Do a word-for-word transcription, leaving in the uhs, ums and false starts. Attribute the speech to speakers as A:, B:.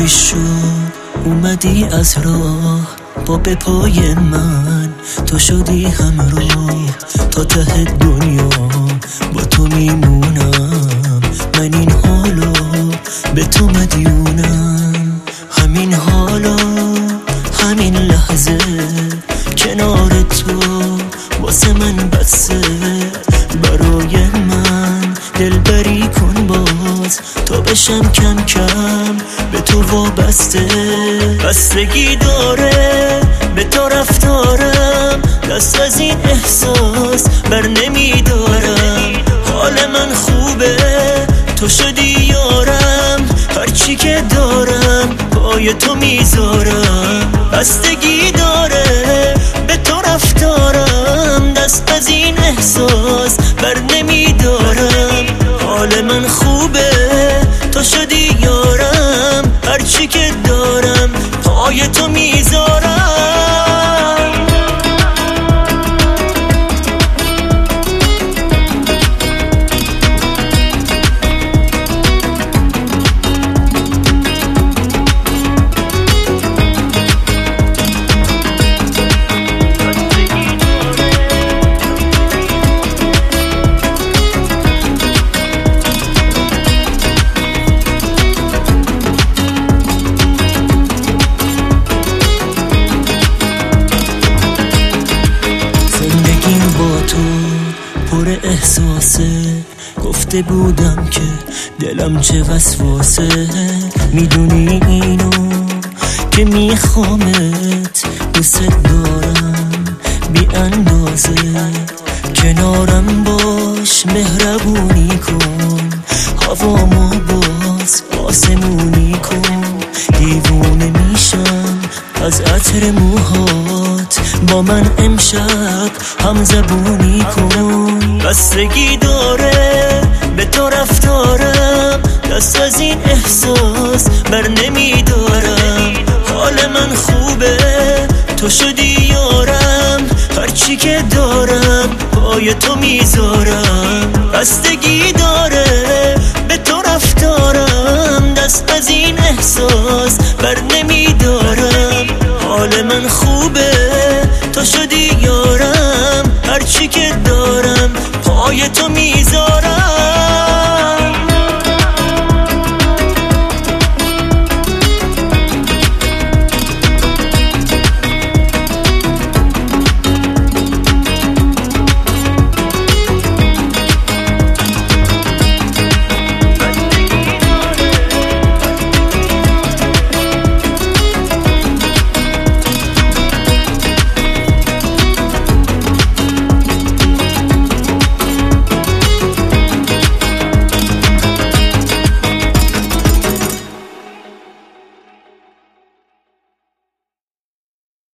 A: طوری شد اومدی از راه با به پای من، تو شدی همراه تا ته دنیا، با تو میمونم من این حالا، به تو مدیونم همین حالا، همین لحظه کنار تو واسه من بسه، برای من دلبری کن باز تا بشم کم کم به تو وابسته. بستگی داره به تو رفتارم، دست از این احساس بر نمیدارم. حال من خوبه تو شدی یارم، هرچی که دارم پای تو میذارم. بستگی داره به تو رفتارم، دست از این احساس بر نمیدارم. حال من خوبه تو شدی یارم، هرچی که دارم پای تو میذارم. پر احساسه، گفته بودم که دلم چه وسواسه. میدونی اینو که میخوامت، دوست دارم بی اندازه. کنارم باش مهربونی کن، هوامو باز آسمونی کن. دیوونه میشم از عطر موهات، با من امشب هم زبونی کن. بستگی داره به تو رفتارم، دست از این احساس بر نمیدارم. حال من خوبه تو شدی یارم، هرچی که دارم پای تو میذارم. بستگی داره به تو رفتارم، دست از این احساس